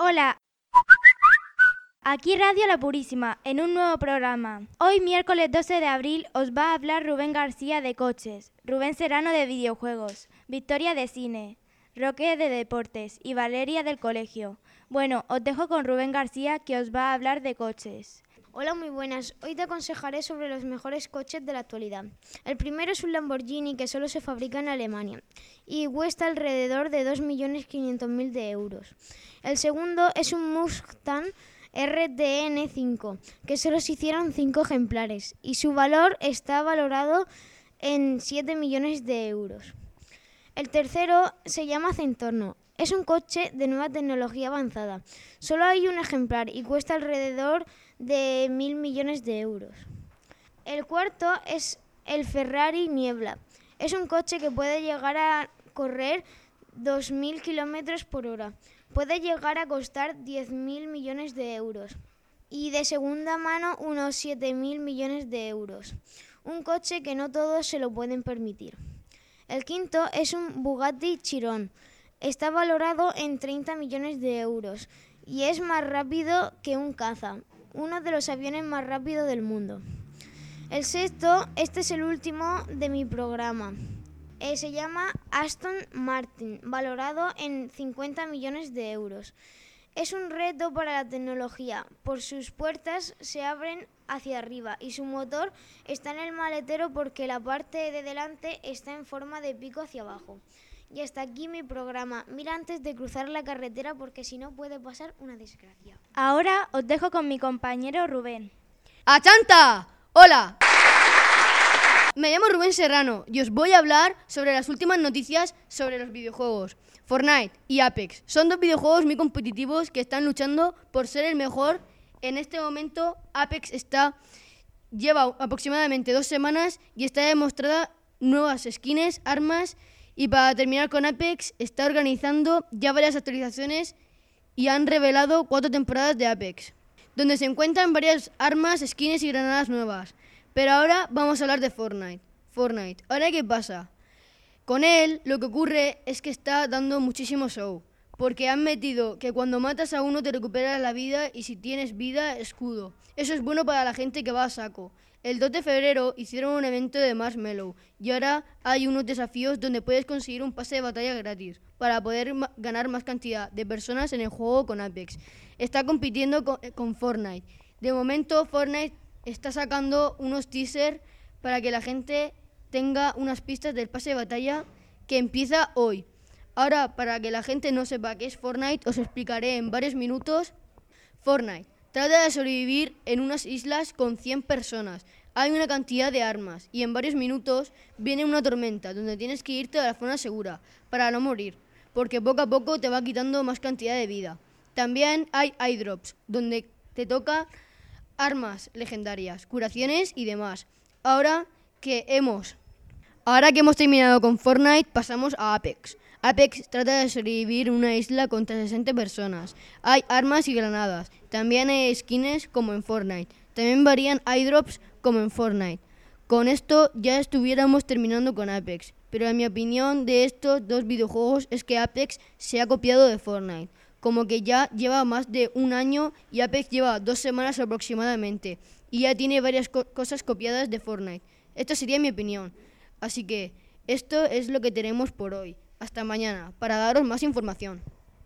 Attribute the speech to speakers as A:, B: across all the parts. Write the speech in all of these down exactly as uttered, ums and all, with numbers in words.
A: Hola, aquí Radio La Purísima, en un nuevo programa. Hoy, miércoles doce de abril, os va a hablar Rubén García de coches, Rubén Serrano de videojuegos, Victoria de cine, Roque de deportes y Valeria del colegio. Bueno, os dejo con Rubén García, que os va a hablar de coches.
B: Hola, muy buenas. Hoy te aconsejaré sobre los mejores coches de la actualidad. El primero es un Lamborghini que solo se fabrica en Alemania y cuesta alrededor de dos millones quinientos mil de euros. El segundo es un Mustang R T N cinco, que solo se hicieron cinco ejemplares y su valor está valorado en siete millones de euros. El tercero se llama Zentorno. Es un coche de nueva tecnología avanzada. Solo hay un ejemplar y cuesta alrededor de mil millones de euros. El cuarto es el Ferrari Niebla. Es un coche que puede llegar a correr dos mil kilómetros por hora. Puede llegar a costar diez mil millones de euros y de segunda mano unos siete mil millones de euros. Un coche que no todos se lo pueden permitir. El quinto es un Bugatti Chiron. Está valorado en treinta millones de euros y es más rápido que un caza, uno de los aviones más rápidos del mundo. El sexto, este es el último de mi programa. Eh, se llama Aston Martin, valorado en cincuenta millones de euros. Es un reto para la tecnología, por sus puertas se abren hacia arriba y su motor está en el maletero porque la parte de delante está en forma de pico hacia abajo. Y hasta aquí mi programa. Mira antes de cruzar la carretera porque si no puede pasar una desgracia.
A: Ahora os dejo con mi compañero Rubén.
C: ¡Achanta! ¡Hola! Me llamo Rubén Serrano y os voy a hablar sobre las últimas noticias sobre los videojuegos. Fortnite y Apex son dos videojuegos muy competitivos que están luchando por ser el mejor. En este momento Apex está lleva aproximadamente dos semanas y está demostrada nuevas skins, armas. Y para terminar con Apex, está organizando ya varias actualizaciones y han revelado cuatro temporadas de Apex, donde se encuentran varias armas, skins y granadas nuevas. Pero ahora vamos a hablar de Fortnite. Fortnite. ¿Ahora qué pasa? Con él lo que ocurre es que está dando muchísimo show, porque han metido que cuando matas a uno te recuperas la vida y si tienes vida, escudo. Eso es bueno para la gente que va a saco. El dos de febrero hicieron un evento de Marshmallow y ahora hay unos desafíos donde puedes conseguir un pase de batalla gratis para poder ma- ganar más cantidad de personas en el juego con Apex. Está compitiendo con, con Fortnite. De momento Fortnite está sacando unos teasers para que la gente tenga unas pistas del pase de batalla que empieza hoy. Ahora, para que la gente no sepa qué es Fortnite, os explicaré en varios minutos. Fortnite trata de sobrevivir en unas islas con cien personas. Hay una cantidad de armas y en varios minutos viene una tormenta donde tienes que irte a la zona segura para no morir, porque poco a poco te va quitando más cantidad de vida. También hay airdrops donde te toca armas legendarias, curaciones y demás. Ahora que hemos, ahora que hemos terminado con Fortnite, pasamos a Apex. Apex trata de sobrevivir en una isla contra sesenta personas. Hay armas y granadas. También hay skins como en Fortnite. También varían airdrops como en Fortnite. Con esto ya estuviéramos terminando con Apex. Pero en mi opinión de estos dos videojuegos es que Apex se ha copiado de Fortnite. Como que ya lleva más de un año y Apex lleva dos semanas aproximadamente. Y ya tiene varias co- cosas copiadas de Fortnite. Esta sería mi opinión. Así que esto es lo que tenemos por hoy. Hasta mañana, para daros más información.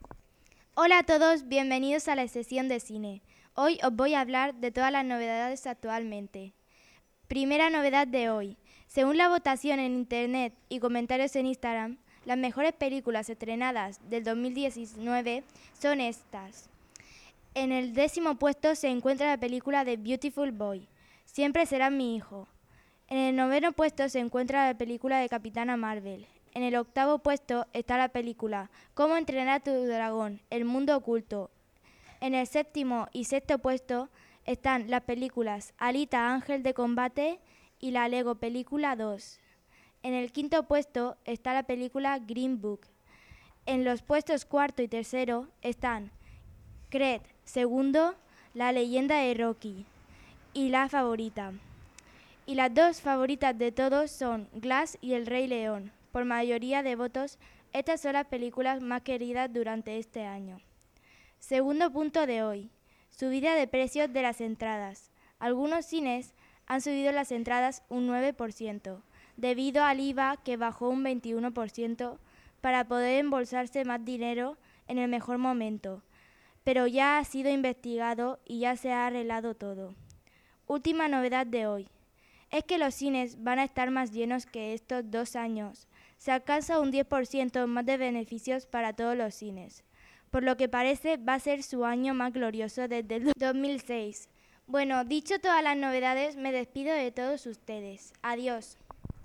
A: Hola a todos, bienvenidos a la sesión de cine. Hoy os voy a hablar de todas las novedades actualmente. Primera novedad de hoy. Según la votación en internet y comentarios en Instagram, las mejores películas estrenadas del dos mil diecinueve son estas. En el décimo puesto se encuentra la película The Beautiful Boy, Siempre será mi hijo. En el noveno puesto se encuentra la película de Capitana Marvel. En el octavo puesto está la película Cómo entrenar a tu dragón, el mundo oculto. En el séptimo y sexto puesto están las películas Alita, Ángel de combate y la Lego Película dos. En el quinto puesto está la película Green Book. En los puestos cuarto y tercero están Creed, segundo, La leyenda de Rocky y La favorita. Y las dos favoritas de todos son Glass y El Rey León. Por mayoría de votos, estas son las películas más queridas durante este año. Segundo punto de hoy, subida de precios de las entradas. Algunos cines han subido las entradas un nueve por ciento, debido al I V A que bajó un veintiuno por ciento para poder embolsarse más dinero en el mejor momento, pero ya ha sido investigado y ya se ha arreglado todo. Última novedad de hoy, es que los cines van a estar más llenos que estos dos años. Se alcanza un diez por ciento más de beneficios para todos los cines, por lo que parece va a ser su año más glorioso desde el dos mil seis. Bueno, dicho todas las novedades, me despido de todos ustedes. Adiós.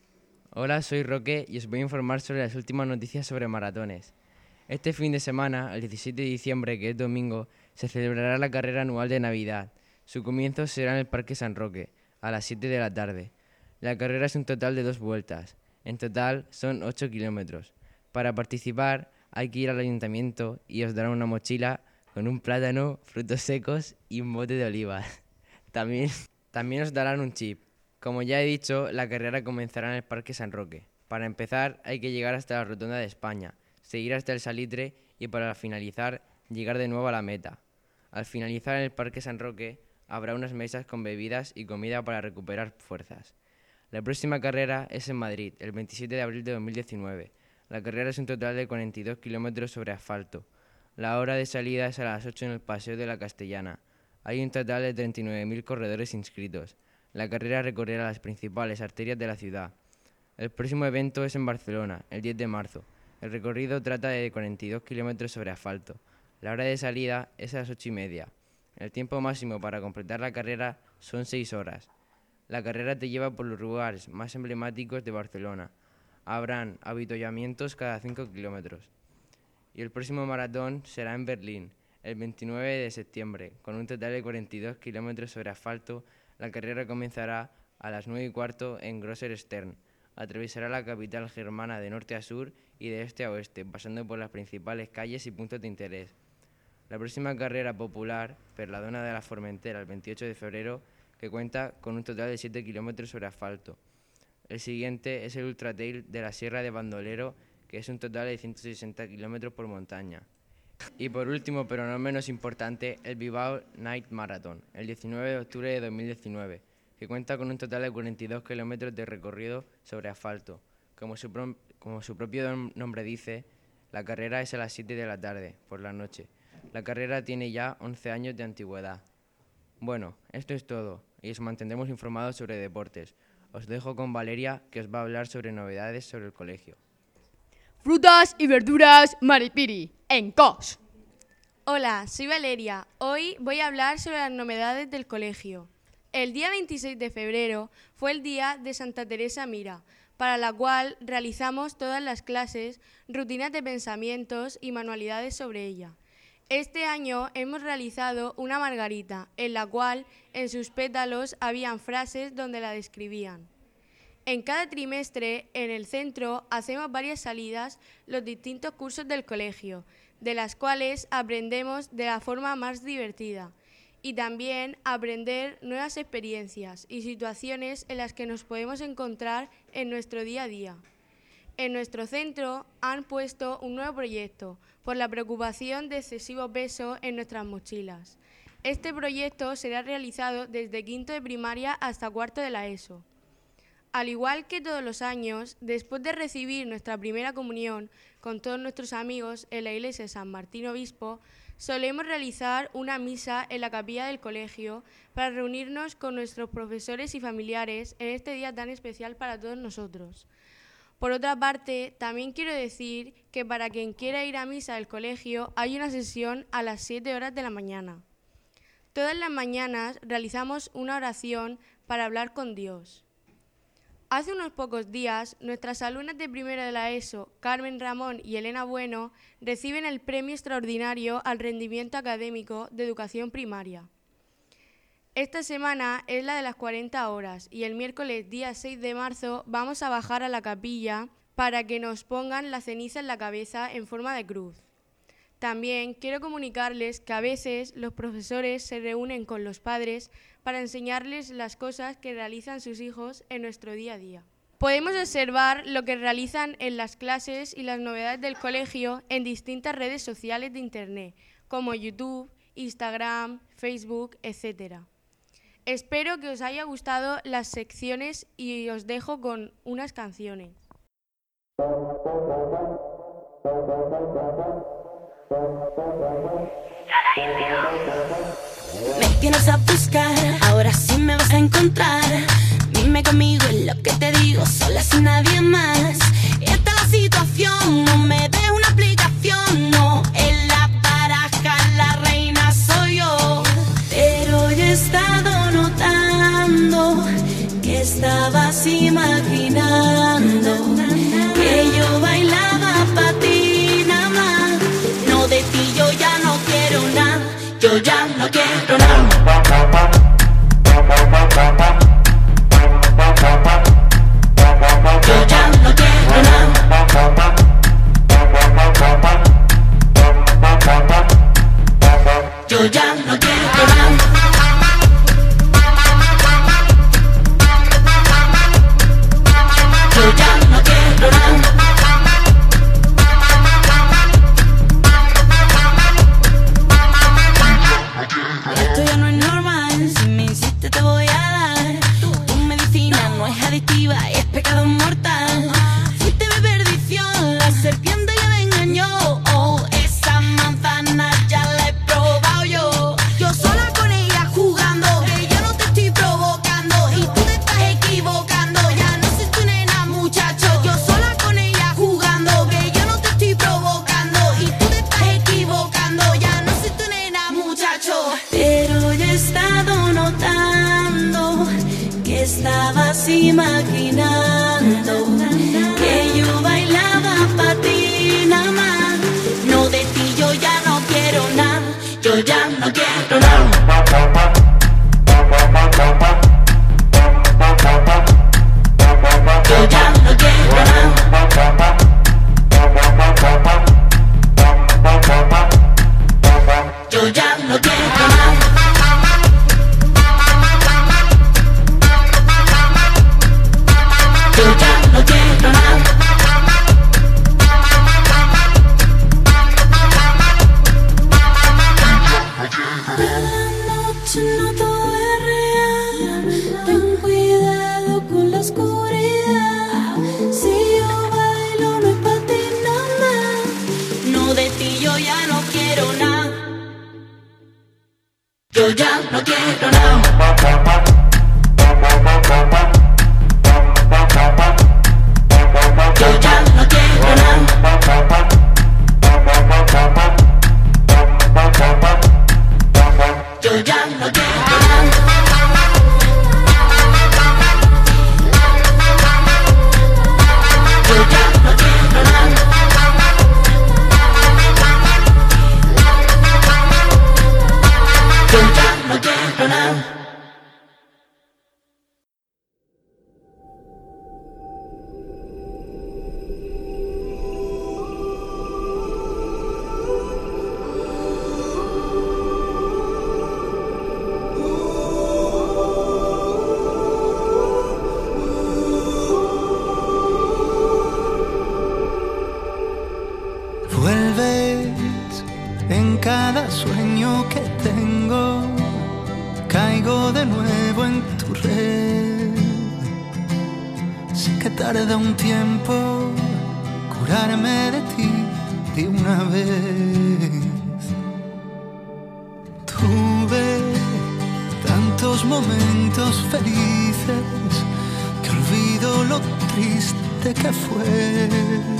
D: Hola, soy Roque y os voy a informar sobre las últimas noticias sobre maratones. Este fin de semana, el diecisiete de diciembre, que es domingo, se celebrará la carrera anual de Navidad. Su comienzo será en el Parque San Roque, a las siete de la tarde. La carrera es un total de dos vueltas. En total son ocho kilómetros. Para participar hay que ir al ayuntamiento y os darán una mochila con un plátano, frutos secos y un bote de olivas. También, también os darán un chip. Como ya he dicho, la carrera comenzará en el Parque San Roque. Para empezar hay que llegar hasta la Rotonda de España, seguir hasta el Salitre y para finalizar llegar de nuevo a la meta. Al finalizar en el Parque San Roque habrá unas mesas con bebidas y comida para recuperar fuerzas. La próxima carrera es en Madrid, el veintisiete de abril de dos mil diecinueve. La carrera es un total de cuarenta y dos kilómetros sobre asfalto. La hora de salida es a las ocho en el Paseo de la Castellana. Hay un total de treinta y nueve mil corredores inscritos. La carrera recorrerá las principales arterias de la ciudad. El próximo evento es en Barcelona, el diez de marzo. El recorrido trata de cuarenta y dos kilómetros sobre asfalto. La hora de salida es a las ocho y media. El tiempo máximo para completar la carrera son seis horas. La carrera te lleva por los lugares más emblemáticos de Barcelona. Habrán avituallamientos cada cinco kilómetros. Y el próximo maratón será en Berlín, el veintinueve de septiembre, con un total de cuarenta y dos kilómetros sobre asfalto. La carrera comenzará a las nueve y cuarto en Grosser Stern. Atravesará la capital germana de norte a sur y de este a oeste, pasando por las principales calles y puntos de interés. La próxima carrera popular, Perladona de la Formentera, el veintiocho de febrero, que cuenta con un total de siete kilómetros sobre asfalto. El siguiente es el Ultra Trail de la Sierra de Bandolero, que es un total de ciento sesenta kilómetros por montaña. Y por último, pero no menos importante, el Bilbao Night Marathon, el diecinueve de octubre de dos mil diecinueve, que cuenta con un total de cuarenta y dos kilómetros de recorrido sobre asfalto. Como su, pro- como su propio nombre dice, la carrera es a las siete de la tarde, por la noche. La carrera tiene ya once años de antigüedad. Bueno, esto es todo, y os mantendremos informados sobre deportes. Os dejo con Valeria, que os va a hablar sobre novedades sobre el colegio.
C: Frutas y verduras Maripiri, en C O S.
E: Hola, soy Valeria. Hoy voy a hablar sobre las novedades del colegio. El día veintiséis de febrero fue el día de Santa Teresa Mira, para la cual realizamos todas las clases, rutinas de pensamientos y manualidades sobre ella. Este año hemos realizado una margarita, en la cual en sus pétalos habían frases donde la describían. En cada trimestre, en el centro, hacemos varias salidas los distintos cursos del colegio, de las cuales aprendemos de la forma más divertida y también aprender nuevas experiencias y situaciones en las que nos podemos encontrar en nuestro día a día. En nuestro centro han puesto un nuevo proyecto por la preocupación de excesivo peso en nuestras mochilas. Este proyecto será realizado desde quinto de primaria hasta cuarto de la ESO. Al igual que todos los años, después de recibir nuestra primera comunión con todos nuestros amigos en la iglesia de San Martín Obispo, solemos realizar una misa en la capilla del colegio para reunirnos con nuestros profesores y familiares en este día tan especial para todos nosotros. Por otra parte, también quiero decir que para quien quiera ir a misa del colegio hay una sesión a las siete horas de la mañana. Todas las mañanas realizamos una oración para hablar con Dios. Hace unos pocos días, nuestras alumnas de primero de la ESO, Carmen Ramón y Elena Bueno, reciben el Premio Extraordinario al Rendimiento Académico de Educación Primaria. Esta semana es la de las cuarenta horas y el miércoles día seis de marzo vamos a bajar a la capilla para que nos pongan la ceniza en la cabeza en forma de cruz. También quiero comunicarles que a veces los profesores se reúnen con los padres para enseñarles las cosas que realizan sus hijos en nuestro día a día. Podemos observar lo que realizan en las clases y las novedades del colegio en distintas redes sociales de Internet, como YouTube, Instagram, Facebook, etcétera. Espero que os haya gustado las secciones y os dejo con unas canciones.
F: Me tienes a buscar, ahora sí me vas a encontrar. Dime conmigo es lo que te digo, sola sin nadie más. Esta es la situación, no me des una explicación. No, en la baraja la reina soy yo. Pero yo he estado notando que estabas imaginando que yo bailaba pa' ti nada más. No, de ti yo ya no quiero nada, yo ya no quiero nada. Yo ya no quiero nada. Yo ya no quiero nada. Yo ya no quiero nada. Esto ya no es normal, si me insistes te voy a dar. Tu medicina no es adictiva, es pecado mortal. Fuiste mi perdición, la serpiente que me engañó. Oh, esa manzana ya la he probado yo. Yo sola con ella jugando, que yo no te estoy provocando y tú te estás equivocando. Ya no soy tu nena, muchacho. Yo sola con ella jugando, que yo no te estoy provocando y tú te estás equivocando. Ya no soy tu nena, muchacho. Pero yo he estado notando que estabas imaginando que yo bailaba pa' ti nada más. No, de ti yo ya no quiero nada, yo ya no quiero nada. Yo ya no quiero nada. Yo ya no quiero nada. Yo ya no quiero nada. La noche no todo es real. Ten cuidado con la oscuridad. Si yo bailo no es pa' ti nada. No, de ti yo ya no quiero nada. Yo ya no quiero nada. Yo ya no quiero nada. Yo ya no quiero nada. Yo ya no quiero nada. Yo ya no quiero nada.
G: Vuelves en cada sueño que tengo, caigo de nuevo en tu red. Sé que tarda un tiempo curarme de ti de una vez. Tuve tantos momentos felices que olvido lo triste que fue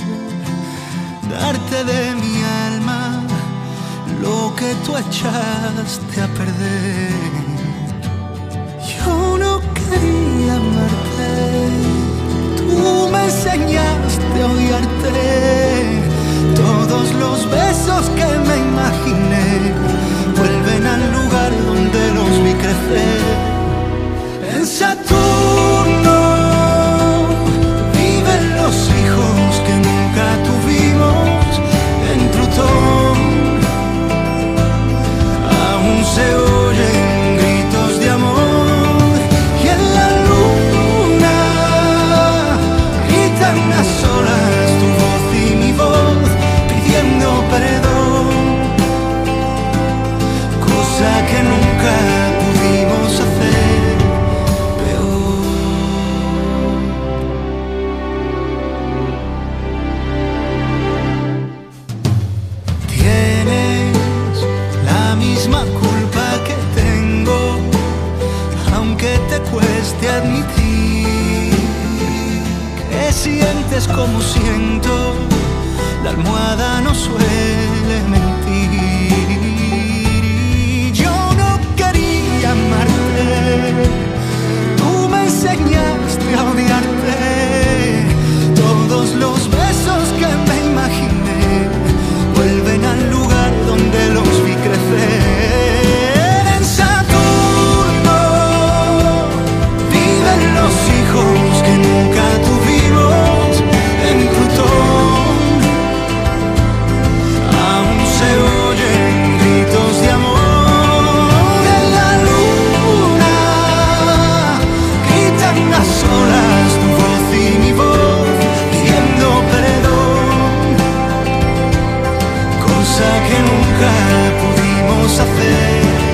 G: darte de mi alma lo que tú echaste a perder. Yo no quería amarte, tú me enseñaste a odiarte. Todos los besos que me imaginé vuelven al lugar donde los vi crecer. En Saturno viven los hijos que nunca tuvimos. En Plutón aún se oyen gritos de amor. Y en la luna gritan a solas tu voz y mi voz pidiendo perdón. misma culpa que tengo, aunque te cueste admitir que sientes como siento. La almohada no suele mentir. Y yo no quería amarte, tú me enseñaste a odiarte. Todos los besos que me imaginé vuelven al lugar donde los vi crecer. En Saturno viven los hijos que nunca tuvimos. En Plutón aún se oyen gritos de amor. En la luna gritan las olas tu voz y mi voz pidiendo perdón, cosa que nunca pudimos hacer.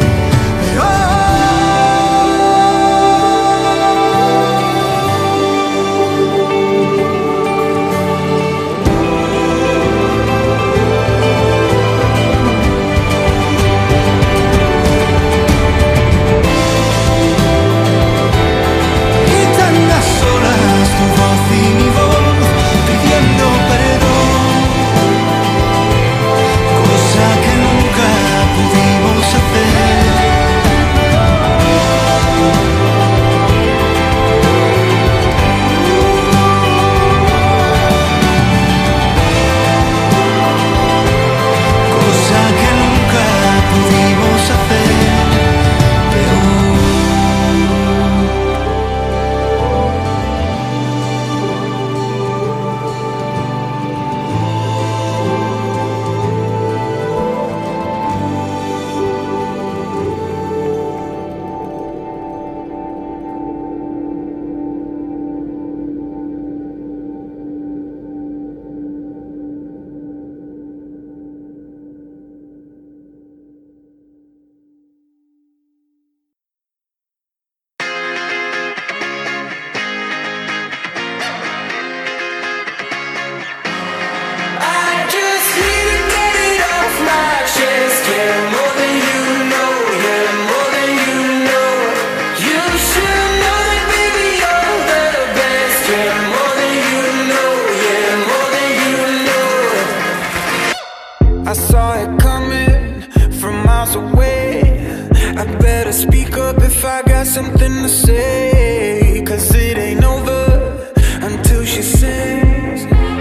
H: Something to say, 'cause it ain't over until she sings.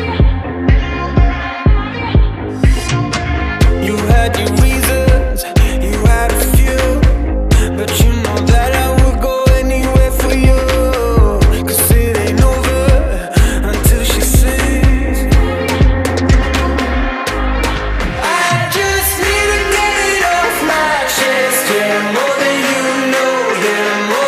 H: You had your reasons, you had a few, but you know that I would go anywhere for you. 'Cause it ain't over until she sings. I just need to get it off my chest, yeah, more than you know, yeah.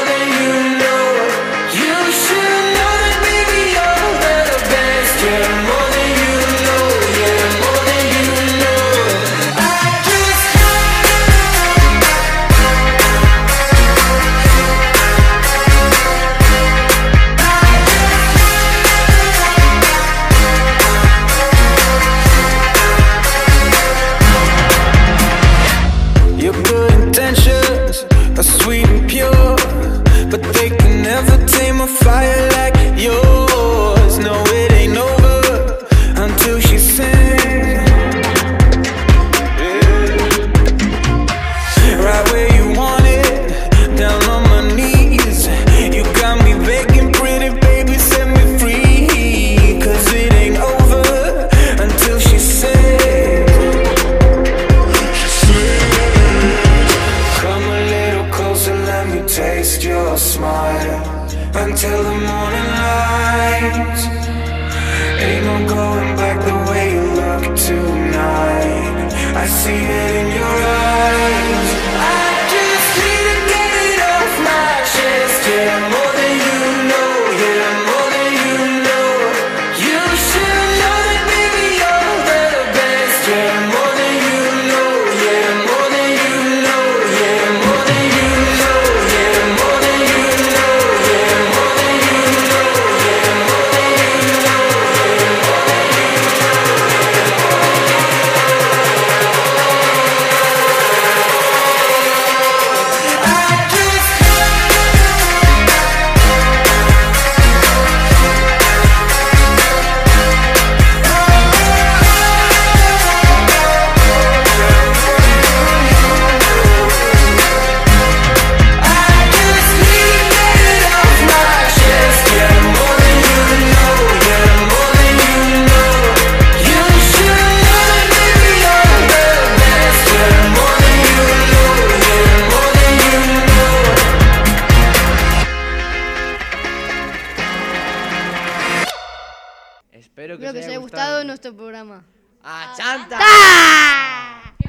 H: Fire like yours, no, it ain't over until she sings. Yeah. Right where you want it, down on my knees. You got me begging, pretty baby, set me free. 'Cause it ain't over until she sings. Come a little closer, let me taste your smile. Until the morning light, ain't no going back the way you look tonight. I see it in your eyes. I just need to get it off my chest, yeah, more than you know, yeah, more than you know. You should know that, baby, you're the best, yeah, more than you know, yeah, more than you know, yeah, more than you know, yeah, more than you know, yeah, more than you know.
C: nuestro programa.
I: ¡A Chanta!